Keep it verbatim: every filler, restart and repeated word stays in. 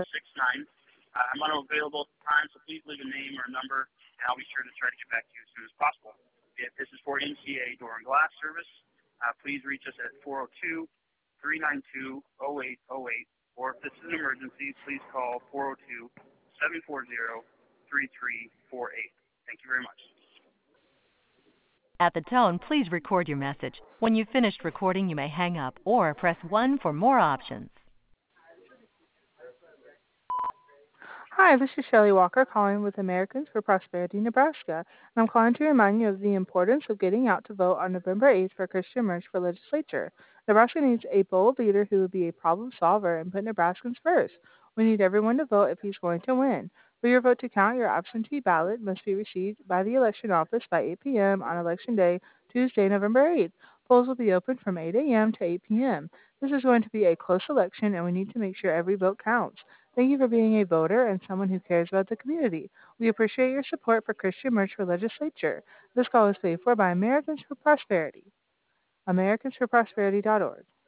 six nine. Uh, I'm unavailable at the time, so please leave a name or a number, and I'll be sure to try to get back to you as soon as possible. If this is for M C A Door and Glass Service, uh, please reach us at four oh two, three nine two, oh eight oh eight, or if this is an emergency, please call four oh two, seven four zero, three three four eight. Thank you very much. At the tone, please record your message. When you've finished recording, you may hang up or press one for more options. Hi, this is Shelley Walker calling with Americans for Prosperity Nebraska, and I'm calling to remind you of the importance of getting out to vote on November eighth for Christian Merch for legislature. Nebraska needs a bold leader who will be a problem solver and put Nebraskans first. We need everyone to vote if he's going to win. For your vote to count, your absentee ballot must be received by the election office by eight p.m. on Election Day, Tuesday, November eighth. Polls will be open from eight a.m. to eight p.m. This is going to be a close election, and we need to make sure every vote counts. Thank you for being a voter and someone who cares about the community. We appreciate your support for Christian Merch for Legislature. This call is paid for by Americans for Prosperity. Americans for Prosperity dot org.